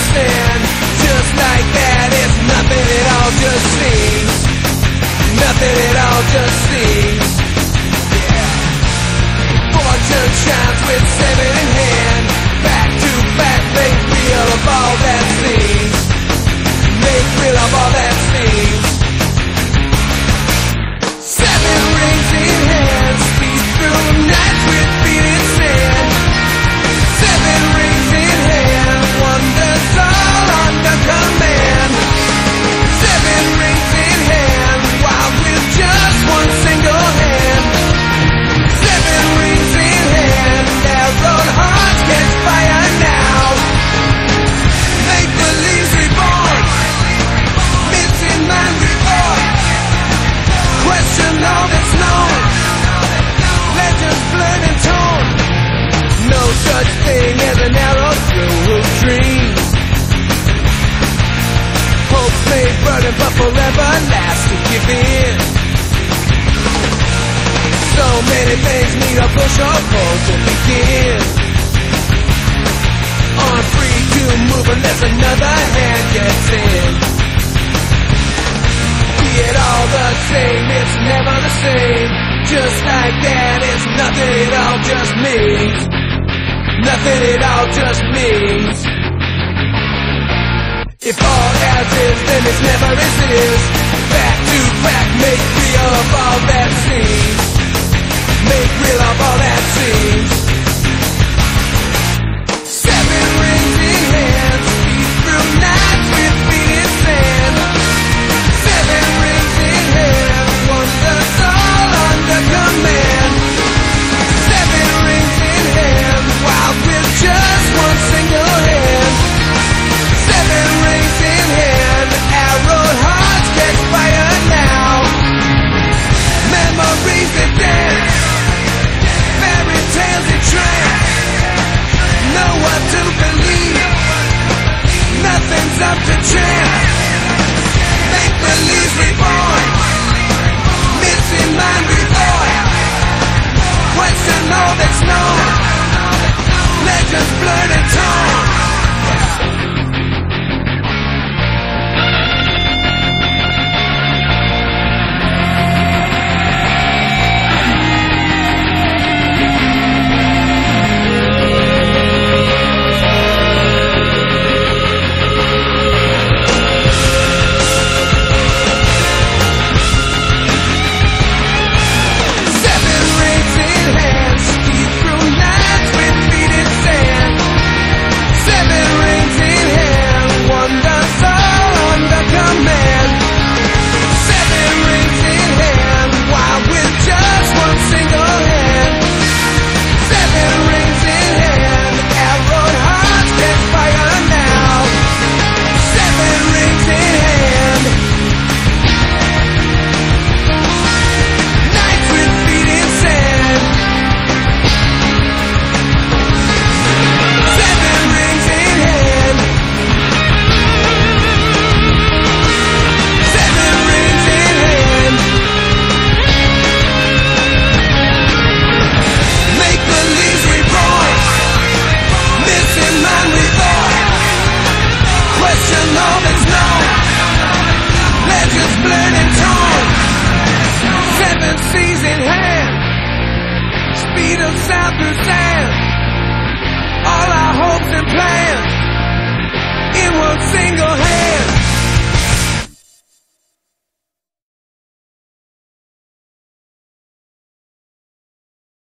understand. Just like that, it's nothing at all, just seems. Nothing at all, just seems. Yeah. Fortune shines with 7 in hand. Back to back, make real of all that seems. Make real of all that seems. 7 rings in hand, speed through nights with beating sand. 7 rings in hand, wonders all under command. 7 rings in hand, wild with just one single hand. 7 rings in hand, narrowed hearts catch fire now. Make believe reborn, missing mind reborn. Question all that's known, legends blurred and torn. No such thing as an arrow through a dream. Hope may burn but forever last to give in. So many things need a push or pull to begin. Aren't free to move unless another hand gets in. Be it all the same, it's never the same. Just like that, it's nothing at all, just means. Nothing at all, just means.